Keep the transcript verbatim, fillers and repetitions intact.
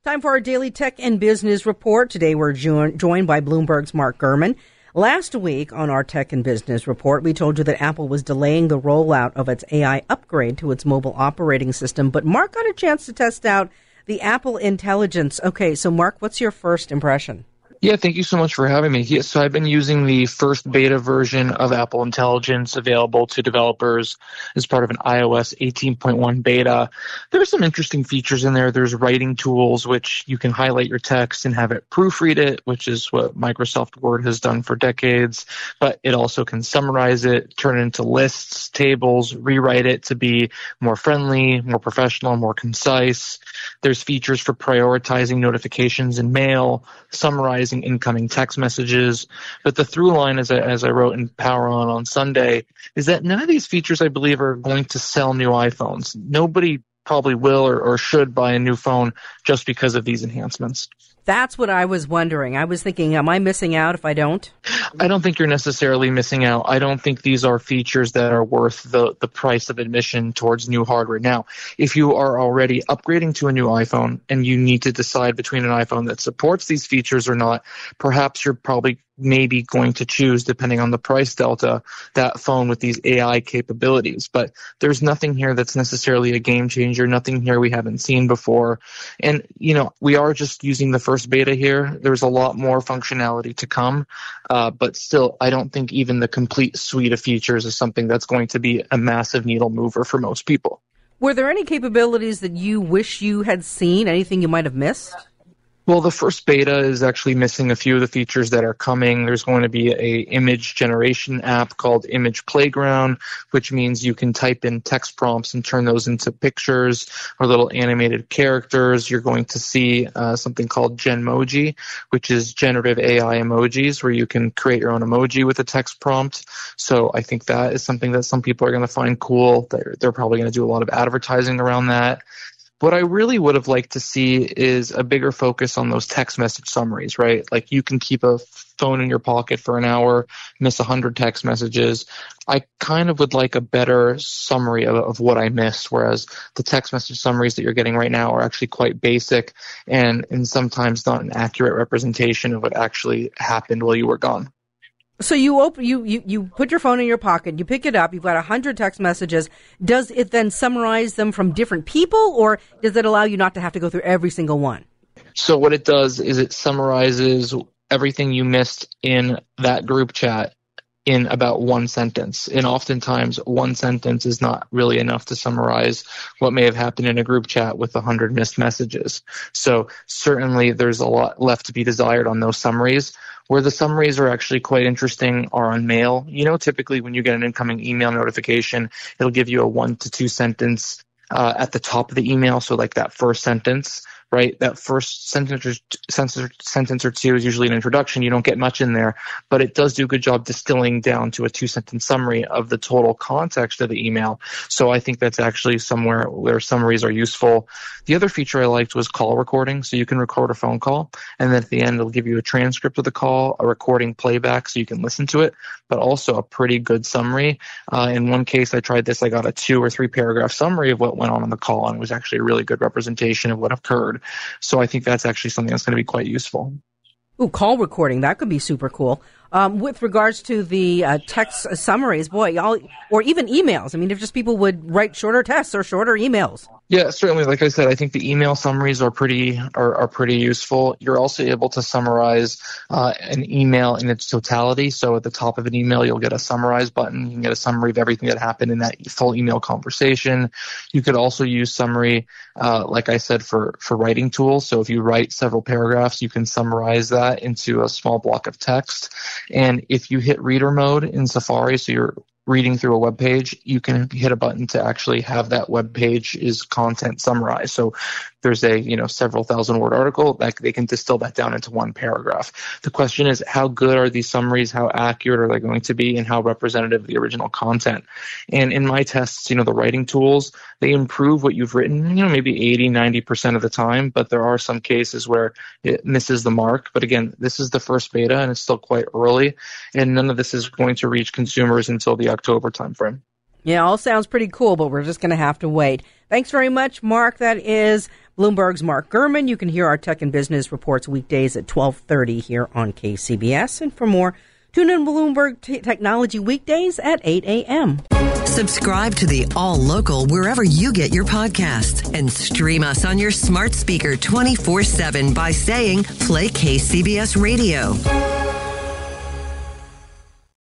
Time for our daily tech and business report. Today we're jo- joined by Bloomberg's Mark Gurman. Last week on our tech and business report, we told you that Apple was delaying the rollout of its A I upgrade to its mobile operating system, but Mark got a chance to test out the Apple Intelligence. Okay, so Mark, what's your first impression? Yeah, thank you so much for having me. Yeah, so I've been using the first beta version of Apple Intelligence available to developers as part of an iOS eighteen point one beta. There are some interesting features in there. There's writing tools, which you can highlight your text and have it proofread it, which is what Microsoft Word has done for decades. But it also can summarize it, turn it into lists, tables, rewrite it to be more friendly, more professional, more concise. There's features for prioritizing notifications in mail, summarizing incoming text messages. But the through line, as I, as I wrote in Power On on Sunday, is that none of these features, I believe, are going to sell new iPhones. Nobody probably will or, or should buy a new phone just because of these enhancements. That's what I was wondering. I was thinking, am I missing out if I don't? I don't think you're necessarily missing out. I don't think these are features that are worth the, the price of admission towards new hardware. Now, if you are already upgrading to a new iPhone and you need to decide between an iPhone that supports these features or not, perhaps you're probably maybe going to choose, depending on the price delta, that phone with these A I capabilities. But there's nothing here that's necessarily a game changer, nothing here we haven't seen before. And, you know, we are just using the first beta here. There's a lot more functionality to come. Uh, but still, I don't think even the complete suite of features is something that's going to be a massive needle mover for most people. Were there any capabilities that you wish you had seen? Anything you might have missed? Well, the first beta is actually missing a few of the features that are coming. There's going to be a image generation app called Image Playground, which means you can type in text prompts and turn those into pictures or little animated characters. You're going to see uh, something called Genmoji, which is generative A I emojis, where you can create your own emoji with a text prompt. So I think that is something that some people are going to find cool. They're, they're probably going to do a lot of advertising around that. What I really would have liked to see is a bigger focus on those text message summaries, right? Like you can keep a phone in your pocket for an hour, miss one hundred text messages. I kind of would like a better summary of, of what I missed, whereas the text message summaries that you're getting right now are actually quite basic and, and sometimes not an accurate representation of what actually happened while you were gone. So you open, you, you, you put your phone in your pocket, you pick it up, you've got a hundred text messages. Does it then summarize them from different people, or does it allow you not to have to go through every single one? So what it does is it summarizes everything you missed in that group chat in about one sentence. And oftentimes one sentence is not really enough to summarize what may have happened in a group chat with a hundred missed messages. So certainly there's a lot left to be desired on those summaries. Where the summaries are actually quite interesting are on mail. You know, typically when you get an incoming email notification, it'll give you a one to two sentence uh, at the top of the email. So like that first sentence, right? That first sentence or, sentence, sentence or two is usually an introduction. You don't get much in there, but it does do a good job distilling down to a two-sentence summary of the total context of the email. So I think that's actually somewhere where summaries are useful. The other feature I liked was call recording. So you can record a phone call, and then at the end, it'll give you a transcript of the call, a recording playback so you can listen to it, but also a pretty good summary. Uh, in one case, I tried this. I got a two or three paragraph summary of what went on in the call, and it was actually a really good representation of what occurred. So I think that's actually something that's going to be quite useful. Ooh, call recording. That could be super cool. Um, with regards to the uh, text summaries, boy, y'all, or even emails. I mean, if just people would write shorter texts or shorter emails. Yeah, certainly. Like I said, I think the email summaries are pretty are, are pretty useful. You're also able to summarize uh, an email in its totality. So at the top of an email, you'll get a summarize button. You can get a summary of everything that happened in that full email conversation. You could also use summary, uh, like I said, for, for writing tools. So if you write several paragraphs, you can summarize that into a small block of text. And if you hit reader mode in Safari, so you're reading through a web page, you can hit a button to actually have that web page's content summarized. So there's a, you know, several thousand word article that they can distill that down into one paragraph. The question is, how good are these summaries? How accurate are they going to be? And how representative of the original content? And in my tests, you know, the writing tools, they improve what you've written, you know, maybe eighty, ninety percent of the time, but there are some cases where it misses the mark. But again, this is the first beta and it's still quite early, and none of this is going to reach consumers until the October timeframe. Yeah, all sounds pretty cool, but we're just going to have to wait. Thanks very much, Mark. That is Bloomberg's Mark Gurman. You can hear our Tech and Business Reports weekdays at twelve thirty here on K C B S. And for more, tune in Bloomberg T- Technology weekdays at eight a.m. Subscribe to the All Local wherever you get your podcasts and stream us on your smart speaker twenty-four seven by saying Play K C B S Radio.